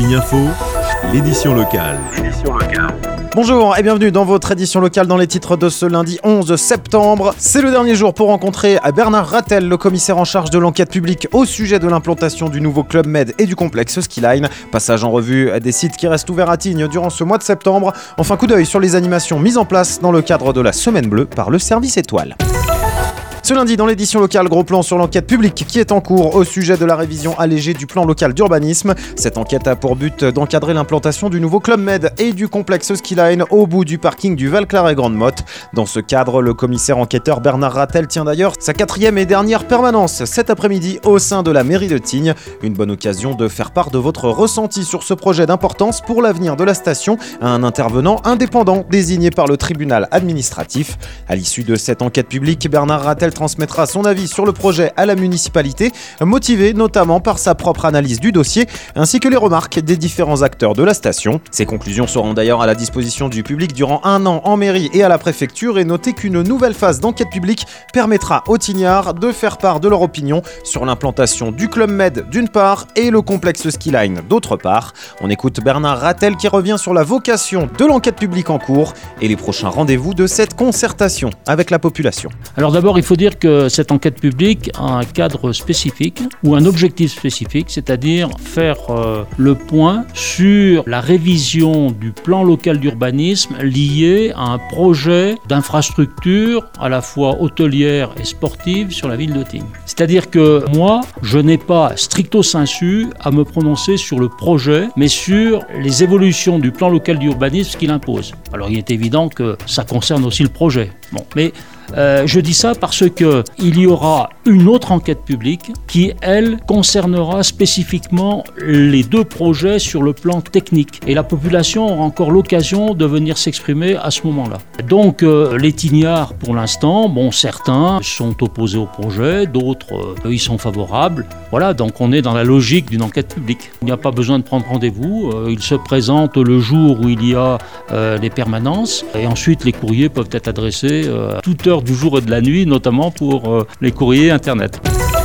Tignes Info, l'édition locale. Bonjour et bienvenue dans votre édition locale dans les titres de ce lundi 11 septembre. C'est le dernier jour pour rencontrer Bernard Rattel, le commissaire en charge de l'enquête publique au sujet de l'implantation du nouveau Club Med et du complexe Skiline. Passage en revue des sites qui restent ouverts à Tignes durant ce mois de septembre. Enfin, coup d'œil sur les animations mises en place dans le cadre de la Semaine Bleue par le Service Étoile. Ce lundi, dans l'édition locale, gros plan sur l'enquête publique qui est en cours au sujet de la révision allégée du plan local d'urbanisme. Cette enquête a pour but d'encadrer l'implantation du nouveau Club Med et du complexe Skiline au bout du parking du Val-Claret-Grande-Motte. Dans ce cadre, le commissaire enquêteur Bernard Rattel tient d'ailleurs sa 4e et dernière permanence cet après-midi au sein de la mairie de Tignes. Une bonne occasion de faire part de votre ressenti sur ce projet d'importance pour l'avenir de la station à un intervenant indépendant désigné par le tribunal administratif. À l'issue de cette enquête publique, Bernard Rattel transmettra son avis sur le projet à la municipalité, motivé notamment par sa propre analyse du dossier, ainsi que les remarques des différents acteurs de la station. Ces conclusions seront d'ailleurs à la disposition du public durant 1 an en mairie et à la préfecture, et notez qu'une nouvelle phase d'enquête publique permettra aux Tignards de faire part de leur opinion sur l'implantation du Club Med d'une part et le complexe Skiline d'autre part. On écoute Bernard Rattel qui revient sur la vocation de l'enquête publique en cours et les prochains rendez-vous de cette concertation avec la population. Alors d'abord, il faut dire que cette enquête publique a un cadre spécifique ou un objectif spécifique, c'est-à-dire faire le point sur la révision du plan local d'urbanisme lié à un projet d'infrastructure à la fois hôtelière et sportive sur la ville de Tignes. C'est-à-dire que moi, je n'ai pas stricto sensu à me prononcer sur le projet, mais sur les évolutions du plan local d'urbanisme qu'il impose. Alors il est évident que ça concerne aussi le projet. Mais je dis ça parce qu'il y aura une autre enquête publique qui, elle, concernera spécifiquement les 2 projets sur le plan technique. Et la population aura encore l'occasion de venir s'exprimer à ce moment-là. Donc, les Tignards, pour l'instant, certains sont opposés au projet, d'autres, y sont favorables. Voilà, donc on est dans la logique d'une enquête publique. Il n'y a pas besoin de prendre rendez-vous. Il se présente le jour où il y a les permanences. Et ensuite, les courriers peuvent être adressés à toute heure du jour et de la nuit, notamment pour les courriers Internet.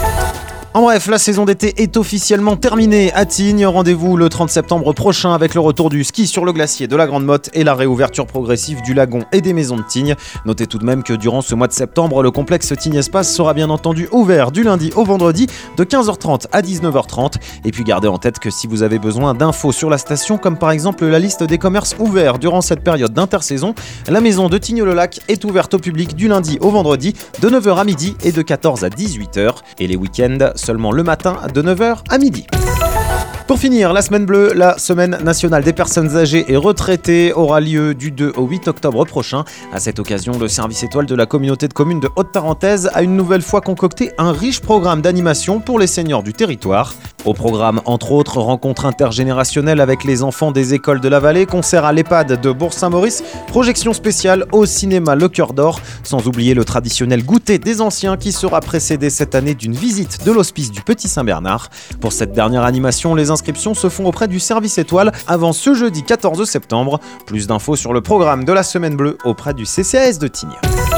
En bref, la saison d'été est officiellement terminée à Tignes. Rendez-vous le 30 septembre prochain avec le retour du ski sur le glacier de la Grande-Motte et la réouverture progressive du lagon et des maisons de Tignes. Notez tout de même que durant ce mois de septembre, le complexe Tignes Espace sera bien entendu ouvert du lundi au vendredi de 15h30 à 19h30. Et puis gardez en tête que si vous avez besoin d'infos sur la station, comme par exemple la liste des commerces ouverts durant cette période d'intersaison, la maison de Tignes-le-Lac est ouverte au public du lundi au vendredi de 9h à midi et de 14h à 18h. Et les week-ends, seulement le matin de 9h à midi. Pour finir, la Semaine Bleue, la Semaine nationale des personnes âgées et retraitées, aura lieu du 2 au 8 octobre prochain. À cette occasion, le service étoile de la communauté de communes de Haute-Tarentaise a une nouvelle fois concocté un riche programme d'animation pour les seniors du territoire. Au programme, entre autres, rencontres intergénérationnelles avec les enfants des écoles de la vallée, concert à l'EHPAD de Bourg-Saint-Maurice, projection spéciale au cinéma Le Cœur d'Or, sans oublier le traditionnel goûter des anciens qui sera précédé cette année d'une visite de l'hospice du Petit Saint-Bernard. Pour cette dernière animation, les inscriptions se font auprès du service étoile avant ce jeudi 14 septembre. Plus d'infos sur le programme de la Semaine Bleue auprès du CCAS de Tignes.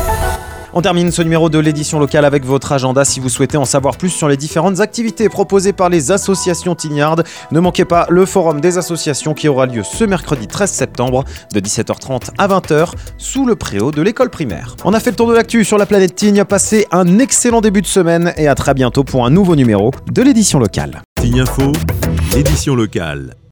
On termine ce numéro de l'édition locale avec votre agenda si vous souhaitez en savoir plus sur les différentes activités proposées par les associations tignardes. Ne manquez pas le forum des associations qui aura lieu ce mercredi 13 septembre de 17h30 à 20h sous le préau de l'école primaire. On a fait le tour de l'actu sur la planète Tignes. Passez un excellent début de semaine et à très bientôt pour un nouveau numéro de l'édition locale. Tignes Info, l'édition locale.